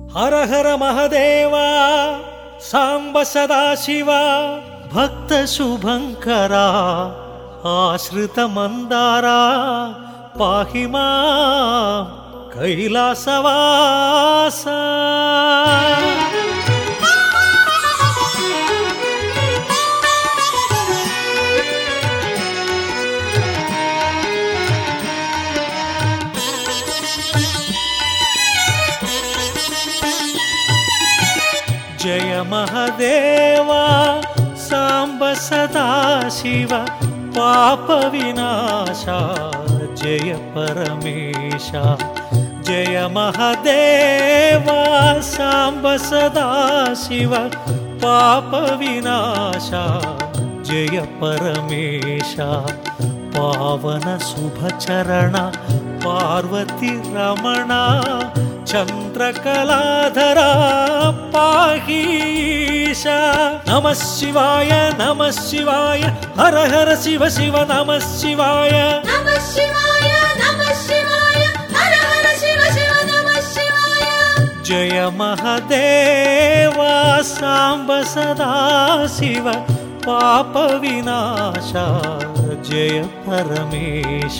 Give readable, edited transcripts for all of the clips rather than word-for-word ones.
హర హర మహదేవా సాంబ సదాశివ భక్త శుభంకరా ఆశ్రిత మందారా పాహి మాం కైలాసవాస. జయ మహదేవా సాంబ సదాశివ పాప వినాశ జయ పరమేశ. జయ మహదేవా సాంబ సదాశివ పాప వినాశ జయ పరమేశ. పావన శుభచరణ పార్వతి రమణ చంద్రకళాధరా పాహీశ. నమః శివాయ నమః శివాయ హర హర శివ శివ నమః శివాయ. నమః శివాయ నమః శివాయ హర హర శివ శివ నమః శివాయ. జయ మహదేవా సాంబ సదాశివ పాప వినాశ జయ పరమేశ.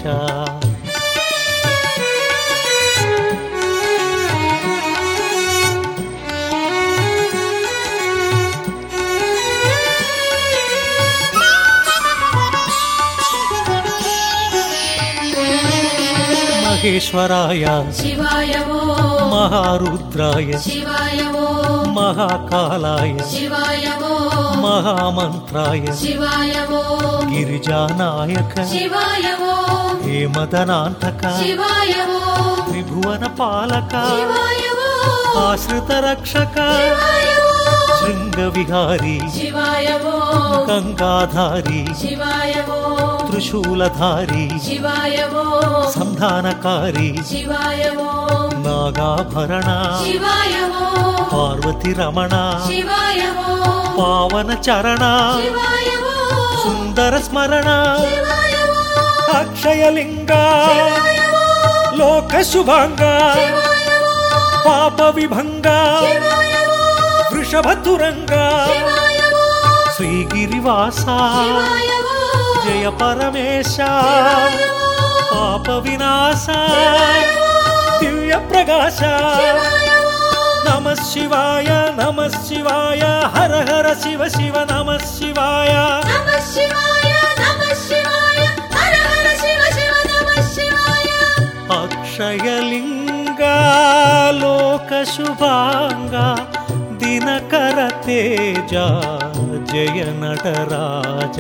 మహేశ్వరాయ శివాయ ఓ మహారుద్రాయ శివాయ ఓ మహాకాలాయ శివాయ ఓ మహామంత్రాయ శివాయ ఓ గిరిజానాయక శివాయ ఓ హేమదనాంతక శివాయ ఓ త్రిభువన పాలక శివాయ ఓ ఆశ్రిత రక్షక శివాయ ఓ శృంగ విహారీ శివాయ ఓ గంగాధారి శివాయ ఓ త్రిశూలధారి శివాయ ఓ సంధానకారి శివాయ ఓ నాగాభరణ శివాయ ఓ పార్వతి రమణ శివాయ ఓ పావన చరణ శివాయ ఓ సుందర స్మరణ శివాయ ఓ అక్షయలింగ శివాయ ఓ లోక శుభాంగ శివాయ ఓ పాప విభంగ శివాయ ఓ వృషభతురంగ శివాయ ఓ శ్రీగిరివాస శివాయ ఓ జయ పరమేశ శివాయ ఓ పాప వినాశ శివాయ ఓ దివ్య ప్రకాశ. శివాయ ఓ నమః శివాయ నమః శివాయ హర హర శివ శివ నమః శివాయ. నమః శివాయ నమః శివాయ హర హర శివ శివ నమః శివాయ. అక్షయలింగ లోక శుభాంగ దినకర తేజ జయ నటరాజ.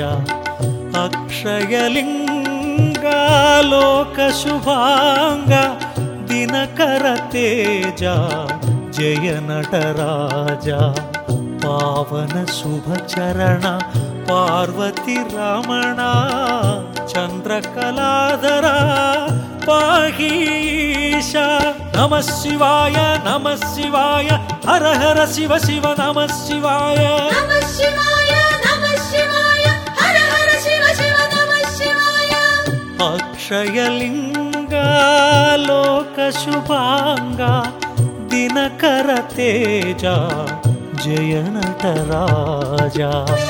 అక్షయలింగ లోక శుభాంగ దినకర తేజ జయ నటరాజ. పావన శుభచరణ పార్వతి రమణ చంద్రకళాధరా పాహీశ. నమః శివాయ నమః శివాయ హర హర శివ శివ నమః శివాయ. నమః శివాయ నమః శివాయ హర హర శివ శివ నమః శివాయ. అక్షయలింగ లోక శుభాంగ దినకర తేజ జయ నటరాజ.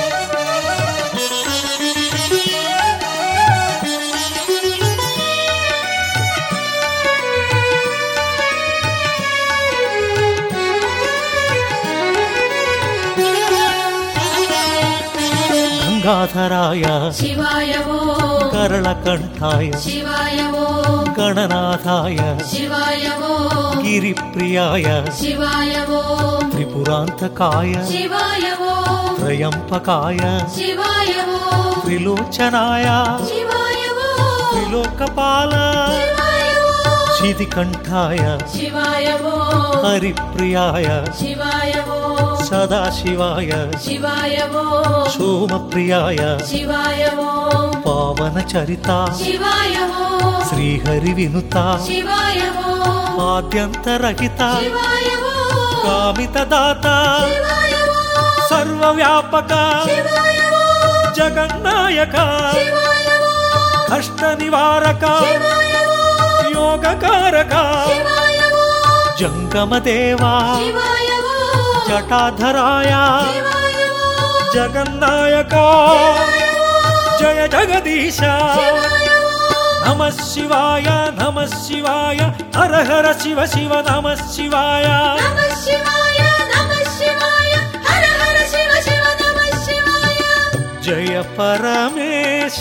గంగాధరాయ శివాయ ఓ కరళకంఠాయ శివాయ ఓ గణనాథాయ శివాయ ఓ గిరిప్రియాయ శివాయ ఓ త్రిపురాంతకాయ శివాయ ఓ త్రయంపకాయ శివాయ ఓ త్రిలోచనాయ శివాయ ఓ త్రిలోకపాల శివాయ ఓ శితికంఠాయ శివాయ ఓ హరిప్రియాయ శివాయ ఓ సదాశివాయ శివాయ ఓ సోమప్రియాయ శివాయ ఓ పావన చరిత శివాయ ఓ శ్రీహరి వినుత శివాయ ఓ ఆద్యంతరహిత శివాయ ఓ కామిత దాత శివాయ ఓ సర్వవ్యాపక శివాయ ఓ జగన్నాయక శివాయ ఓ కష్ట నివారక శివాయ ఓ యోగకారక శివాయ ఓ జంగమదేవా శివాయ ఓ జటాధరాయ శివాయ ఓ జగన్నాయక జయ జగదీశ నమః శివాయ నమః శివాయ హర హర శివ శివ నమః శివాయ నమః శివాయ నమః శివాయ హర హర శివ శివ నమః శివాయ జయ పరమేశ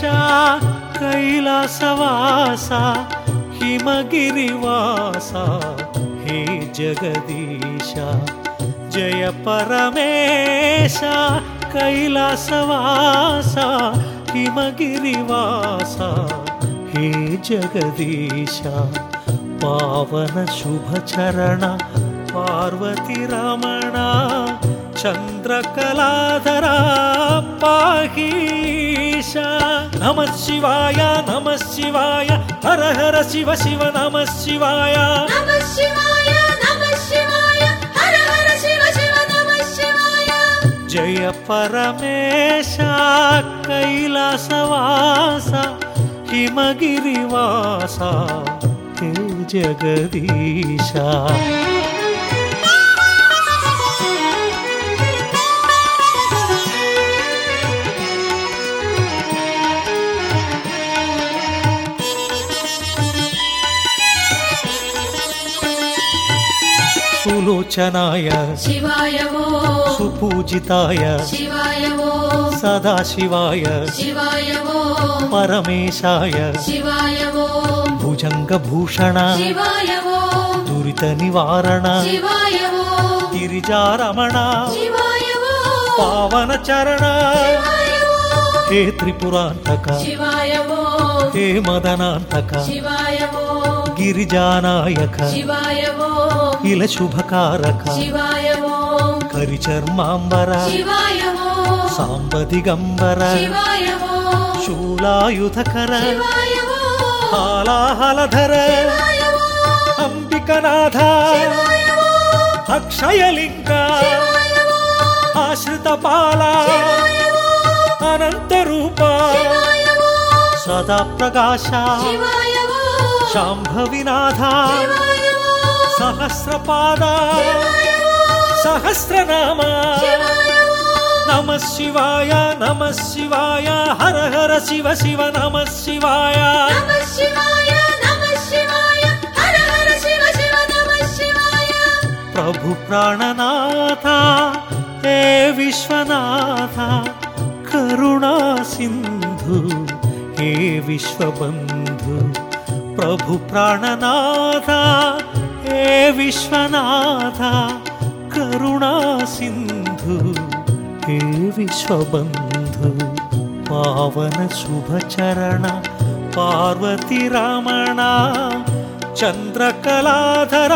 కైలాసవాస హిమగిరివాస హే జగదీశ జయ పరమేశ కైలాసవాస హిమగిరివాస హే జగదీశ పావన శుభచరణ పార్వతి రమణ చంద్రకళాధర పాహీశ నమః శివాయ నమః శివాయ హర హర శివ శివ నమః శివాయ నమః శివాయ నమః శివాయ హర హర శివ శివ నమః శివాయ జయ పరమేశ కైలాసవాస హిమగిరివాస హే జగదీశ సులోచనాయ శివాయ ఓ సుపూజితాయ శివాయ ఓ సదాశివాయ శివాయ ఓ పరమేశాయ శివాయ ఓ భుజంగభూషణ శివాయ ఓ దురిత నివారణ శివాయ ఓ గిరిజారమణ శివాయ ఓ పావన చరణ శివాయ ఓ హే త్రిపురాంతక శివాయ ఓ హే మదనాంతక శివాయ ఓ గిరిజానాయక శివాయ ఓ ఇల శుభకారక శివాయ ఓ కరిచర్మాంబర శివాయ ఓ సాంబదిగంబర శివాయ ఓ శూలాయుధకర శివాయ ఓ హాలాహలధర శివాయ ఓ అంబికనాథ శివాయ ఓ అక్షయలింగ శివాయ ఓ ఆశ్రితపాల శివాయ ఓ అనంతరూప శివాయ ఓ సదా ప్రకాశ శివాయ ఓ శాంభవినాథ శివాయ ఓ సహస్రపాద సహస్రనామ నమః శివాయ నమః శివాయ హర హర శివ శివ నమః శివాయ నమః శివాయ నమః శివాయ హర హర శివ శివ నమః శివాయ ప్రభు ప్రాణనాథ హే విశ్వనాథ కరుణా సింధు హే విశ్వబంధు ప్రభు ప్రాణనాథ హే విశ్వనాథ కరుణా సింధు హే విశ్వబంధు పావన శుభచరణ పార్వతి రమణ చంద్రకళాధర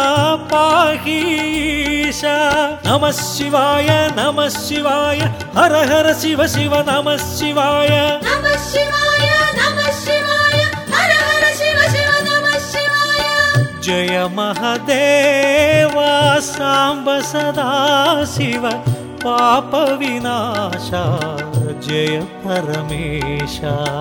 పాహీశ నమః శివాయ నమః శివాయ హర హర శివ శివ నమః శివాయ నమః శివాయ నమః శివాయ హర హర శివ శివ నమః శివాయ జయ మహదేవ సాంబ సదా శివ పాప వినాశ జయ పరమేశ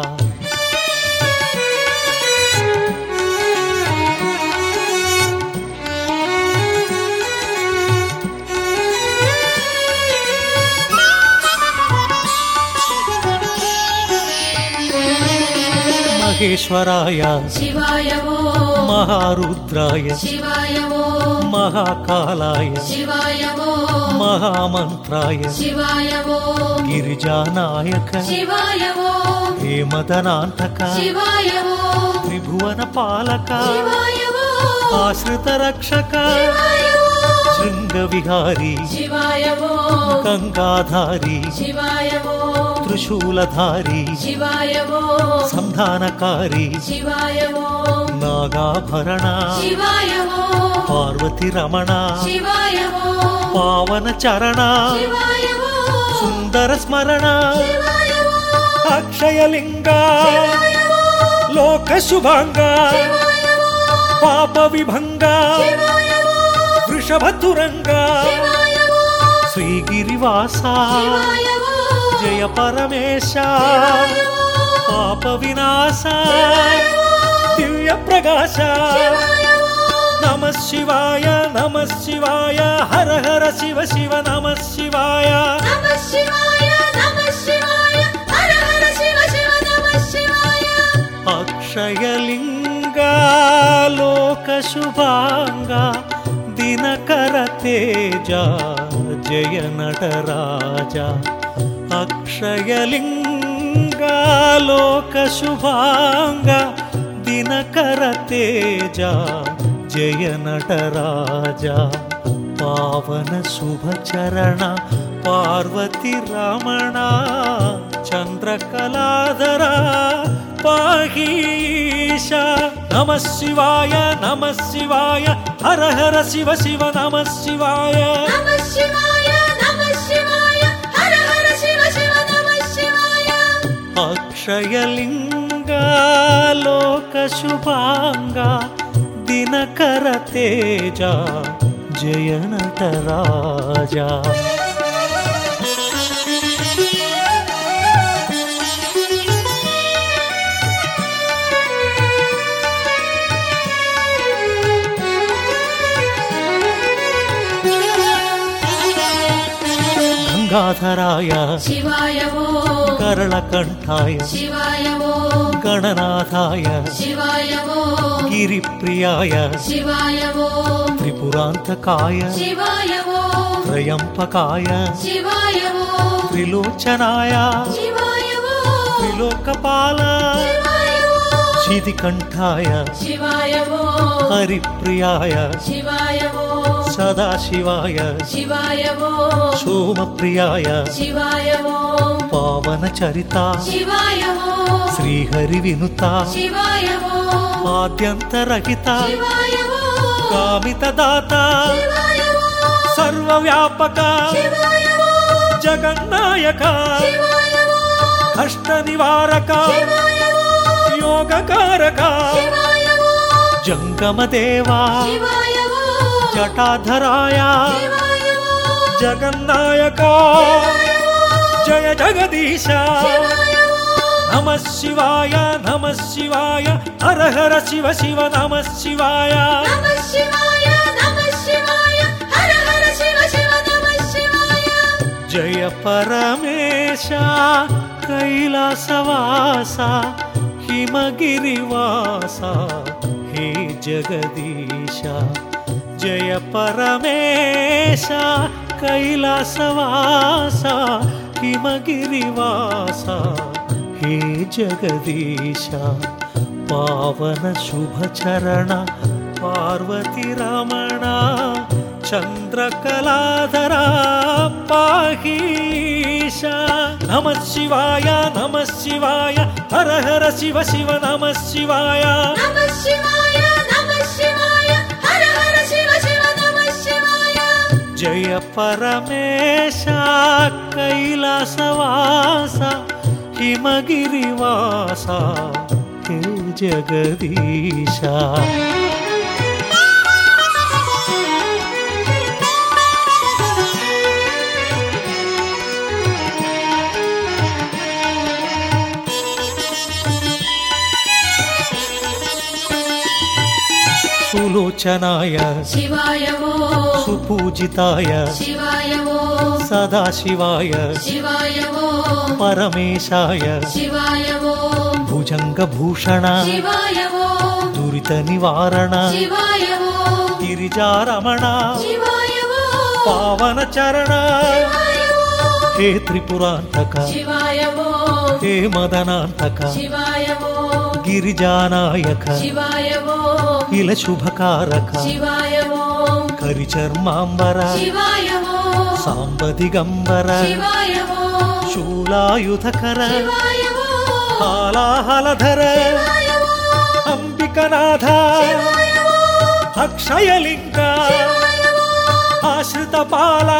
మహేశ్వరాయ శివాయ ఓ మహారుద్రాయ శివాయ ఓ మహాకాలాయ శివాయ ఓ మహామంత్రాయ శివాయ ఓ గిరిజానాయక శివాయ ఓ హే మదనాంతక శివాయ ఓ త్రిభువన పాలక శివాయ ఓ ఆశ్రిత రక్షక శివాయ ఓ శృంగ విహారీ శివాయ ఓ గంగాధారి శివాయ ఓ త్రిశూలధారి శివాయ ఓ సంధానకారి శివాయ ఓ నాగాభరణ శివాయ ఓ పార్వతి రమణ శివాయ ఓ పావన చరణ శివాయ ఓ సుందర స్మరణ శివాయ ఓ అక్షయలింగ శివాయ ఓ లోక శుభాంగ శివాయ ఓ పాప విభంగ శివాయ ఓ వృషభతురంగ శివాయ ఓ శ్రీగిరివాస శివాయ ఓ జయ పరమేశ శివాయ ఓ పాప వినాశ శివాయ ఓ దివ్య ప్రకాశ శివాయ ఓ నమః శివాయ నమః శివాయ హర హర శివ శివ నమః శివాయ నమః శివాయ నమః శివాయ హర హర శివ శివ నమః శివాయ అక్షయలింగా లోక శుభాంగా దినకర తేజ జయ నటరాజ అక్షయలింగా లోక శుభాంగా దినకర తేజ జయ నటరాజ పావన శుభచరణ పార్వతి రమణ చంద్రకళాధర పాహీశ నమః శివాయ హర హర శివ శివ నమః శివాయ నమః శివాయ హర హర శివ శివ నమః శివాయ అక్షయలింగా లోక శుభాంగా దినకర తేజ జయ నటరాజ గంగాధరాయ శివాయ ఓం కరళకంఠాయ శివాయ ఓం గణనాథాయ శివాయ ఓం గిరిప్రియాయ శివాయ ఓం త్రిపురాంతకాయ శివాయ ఓం త్రయంపకాయ శివాయ ఓం త్రిలోచనాయ శివాయ ఓం త్రిలోకపాల శివాయ ఓం శితికంఠాయ శివాయ ఓం హరిప్రియాయ శివాయ ఓం సదాశివాయ శివాయ ఓం సోమప్రియాయ శివాయ ఓం పావన చరిత శివాయ ఓం శ్రీహరి వినుత శివాయ ఓం ఆద్యంతరహిత శివాయ ఓం కామిత దాత శివాయ ఓం సర్వవ్యాపక శివాయ ఓం జగన్నాయక శివాయ ఓం కష్ట నివారక శివాయ ఓం యోగకారక శివాయ ఓం జంగమదేవా శివాయ ఓం జటాధరాయ శివాయ ఓం జగన్నాయక జయ జగదీశ శివాయ ఓం నమః శివాయ హర హర శివ శివ నమః శివాయ నమః శివాయ హర హర శివ శివ నమః శివాయ జయ పరమేశ కైలాసవాస హిమగిరివాస హే జగదీశ జయ పరమేశ కైలాసవాస హిమగిరివాస హే జగదీశ పావన శుభచరణ పార్వతి రమణ చంద్రకళాధర పాహీశ నమః శివాయ హర హర శివ శివ నమః శివాయ నమః శివాయ హర హర శివ శివ నమః శివాయ జయ పరమేశ కైలాసవాస హిమగిరివాస హే జగదీశ సులోచనాయ శివాయ ఓం సుపూజితాయ శివాయ ఓం సదాశివాయ శివాయ ఓం పరమేశాయ శివాయ ఓం భుజంగభూషణ శివాయ ఓం దురిత నివారణ శివాయ ఓం గిరిజారమణ శివాయ ఓం పావన చరణ శివాయ ఓం హే త్రిపురాంతక శివాయ ఓం హే మదనాంతక శివాయ ఓం గిరిజానాయక శివాయ ఓం ఇల శుభకారక శివాయ ఓం కరిచర్మాంబర శివాయ ఓం సాంబదిగంబర శివాయ ఓం శూలాయుధకర శివాయ ఓం హాలాహలధర శివాయ ఓం అంబికనాథ శివాయ ఓం అక్షయలింగ శివాయ ఓం ఆశ్రిత బాల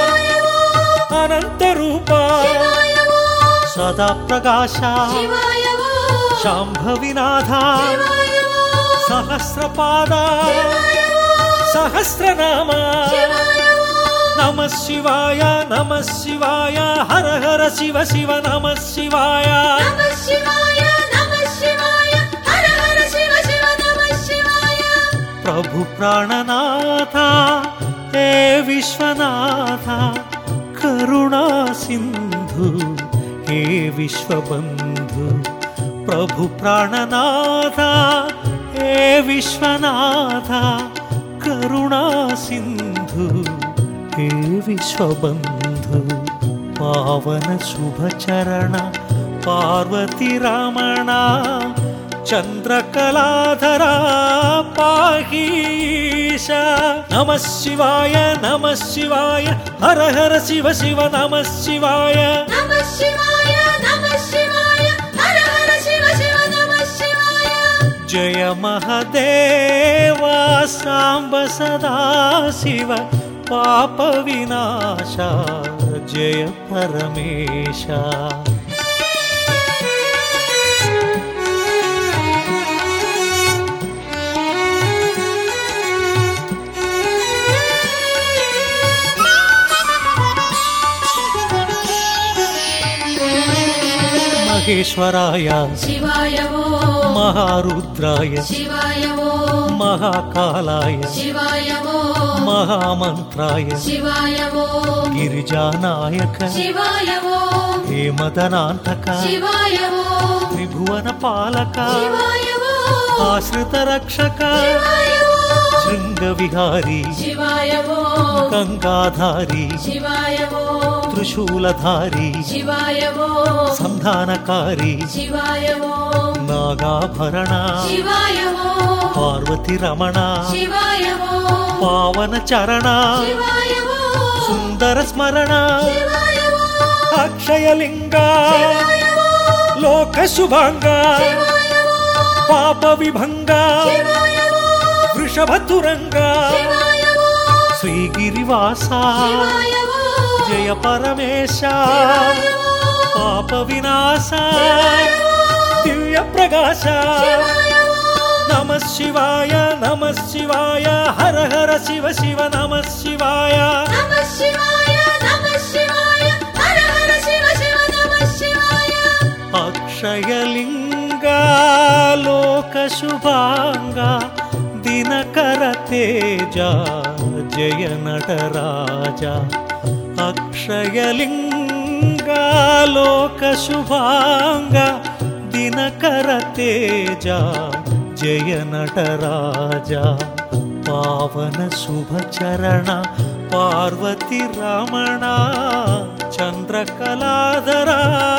అనంత రూప శివాయ ఓం సదా ప్రకాశ శివాయ ఓం శాంభవినాథ శివాయ ఓం సహస్రపాద శివాయ ఓం సహస్రనామ శివాయ ఓం నమః శివాయ హర హర శివ శివ నమః శివాయ నమః శివాయ హర హర శివ శివ నమః శివాయ प्रभु प्राणनाथ हे विश्वनाथ करुणा सिंधु हे विश्वबंधु प्रभु प्राणनाथ हे विश्वनाथ करुणा सिंधु हे विश्वबंधु पावन शुभचरण पार्वती रमण चंद्रकलाधरा पाहीश नमः शिवाय हर हर शिव शिव नमः शिवाय नमः शिवाय हर हर शिव शिव नमः शिवाय जय महादेवा सांब सदा शिव पाप विनाशा जय परमेशा महेश्वराय शिवाय वो महारुद्राय शिवाय वो महाकालाय शिवाय वो महामंत्राय शिवाय वो गिरिजानायक शिवाय वो हेमदनान्तक शिवाय वो त्रिभुवन पालक शिवाय वो आश्रित रक्षक शिवाय वो शृंगविहारी शिवाय वो गंगाधारी शिवाय वो त्रिशूलधारी शिवाय वो संधानकारी शिवाय वो नागाभरण शिवाय वो पार्वती रमण शिवाय वो पावन चरण शिवाय वो सुंदर स्मरण शिवाय वो अक्षयलिंग शिवाय वो लोक शुभांग शिवाय वो पाप विभंग शिवाय वो वृषभतुरंग शिवाय वो श्रीगिरिवासा शिवाय वो जय परमेशा शिवाय वो पाप विनाशा शिवाय वो दिव्य प्रकाश शिवाय वो नमः शिवाय हर हर शिव शिव नमः शिवाय नमः शिवाय हर हर शिव शिव नमः शिवाय अक्षयलिंग लोक शुभांग दिनकर तेजा जय नटराजा अक्षयलिंग लोक शुभांग दिनकर तेजा जय नटराजा पावन शुभचरण पार्वती रमण चंद्रकलाधरा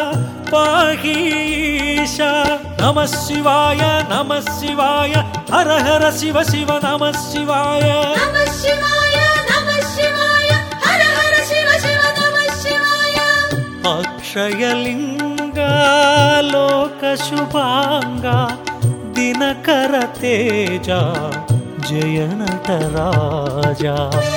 पाहीश नमः शिवाय हर हर शिव शिव नमः शिवाय नमः शिवाय हर हर शिव शिव नमः शिवाय अक्षयलिंग लोक शुभांग दिनकर तेजा जय नटराजा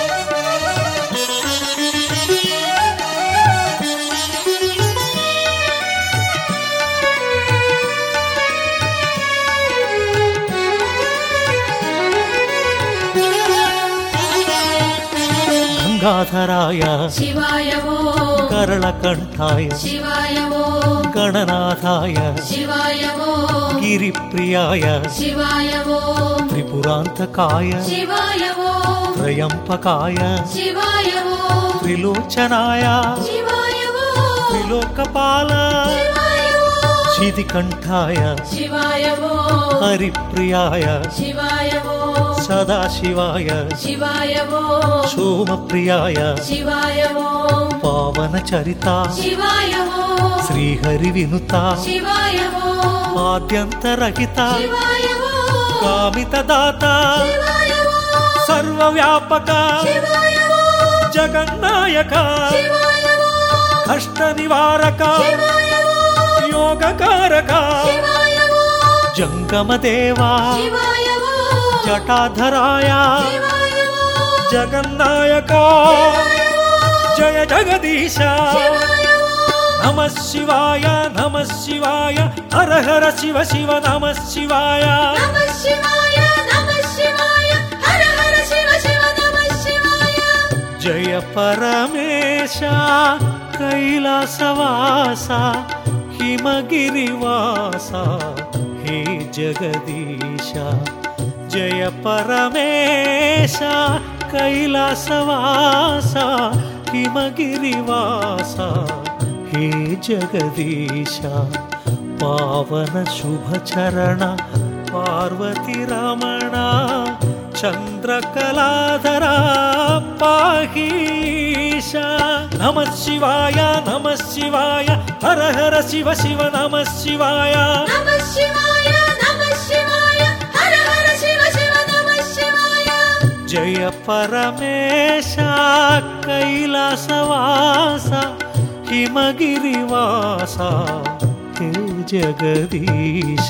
गंगाधराय शिवाय वो करलकंठाय शिवाय वो गणनाथाय शिवाय वो गिरिप्रियाय शिवाय वो त्रिपुरांतकाय शिवाय वो त्रयंपकाय शिवाय वो त्रिलोचनाय शिवाय वो त्रिलोकपाल शिवाय वो शितिकंठाय शिवाय वो हरिप्रियाय शिवाय वो सदाशिवाय शिवाय वो सोमप्रियाय शिवाय वो पावनचरिता शिवाय वो श्रीहरिविनुता शिवाय वो आद्यन्तरहिता शिवाय वो कामितदाता शिवाय वो सर्वव्यापक शिवाय वो जगन्नायक शिवाय वो कष्टनिवारक शिवाय वो योगकारक शिवाय वो जंगमदेवा शिवाय वो जटाधराय शिवाय वो जगन्नायक जय जगदीश शिवाय वो नमः शिवाय हर हर शिव शिव नमः शिवाय नमः शिवाय हर हर शिव शिव नमः शिवाय जय परमेशा कैलासवासा हिमगिरिवासा हे जगदीशा జయ పరమేశ కైలాసవాస హిమగిరివాస హే జగదీశ పావన శుభచరణ పార్వతి రమణ చంద్రకళాధర పాహీశ నమః శివాయ నమః శివాయ హర హర శివ శివ నమః శివాయ నమః శివాయ నమః శివాయ హర హర శివ శివ నమః శివాయ జయ పరమేశ కైలాసవాస హిమగిరివాస హే జగదీశ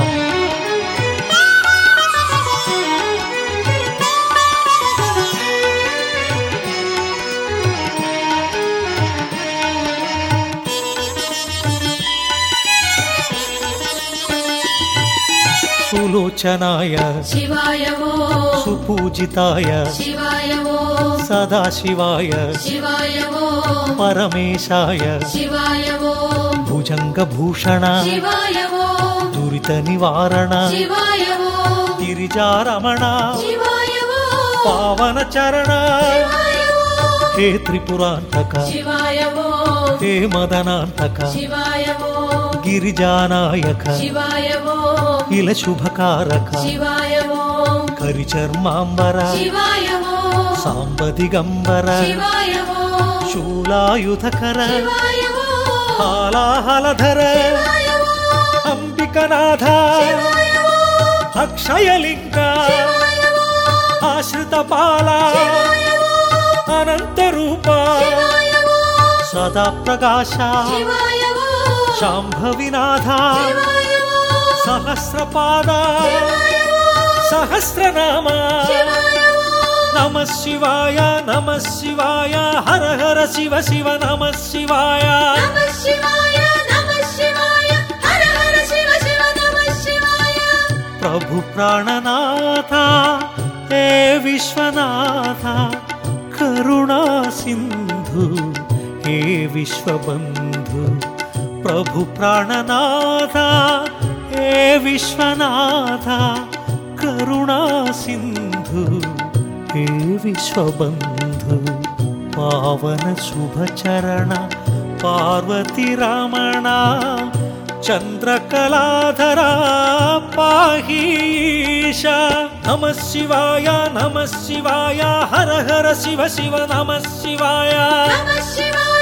సులోచనాయ శివాయ ఓం సుపూజితాయ శివాయ ఓం సదాశివాయ శివాయ ఓం పరమేశాయ శివాయ ఓం భుజంగభూషణ శివాయ ఓం దురిత నివారణ శివాయ ఓం గిరిజారమణ శివాయ ఓం పావన చరణ శివాయ ఓం హే త్రిపురాంతక శివాయ ఓం హే మదనాంతక శివాయ ఓం గిరిజానాయక శివాయ ఓం ఇల శుభకారక శివాయ ఓం కరిచర్మాంబర శివాయ ఓం సాంబదిగంబర శివాయ ఓం శూలాయుధకర శివాయ ఓం హాలాహలధర శివాయ ఓం అంబికనాథ శివాయ ఓం అక్షయలింగ శివాయ ఓం ఆశ్రితపాల శివాయ ఓం అనంతరూప శివాయ ఓం సదా ప్రకాశ శివాయ ఓం శాంభవినాథ శివాయ ఓం సహస్రపాద శివాయ ఓం సహస్రనామ శివాయ ఓం నమః శివాయ నమః శివాయ హర హర శివ శివ నమః శివాయ నమః శివాయ నమః శివాయ హర హర శివ శివ నమః శివాయ ప్రభు ప్రాణనాథ హే విశ్వనాథ కరుణా సింధు హే విశ్వబంధు ప్రభు ప్రాణనాథ హే విశ్వనాథ కరుణా సింధు హే విశ్వబంధు పావన శుభచరణ పార్వతి రమణ చంద్రకళాధర పాహీశ నమః శివాయ నమః శివాయ హర హర శివ శివ నమః శివాయ నమః శివాయ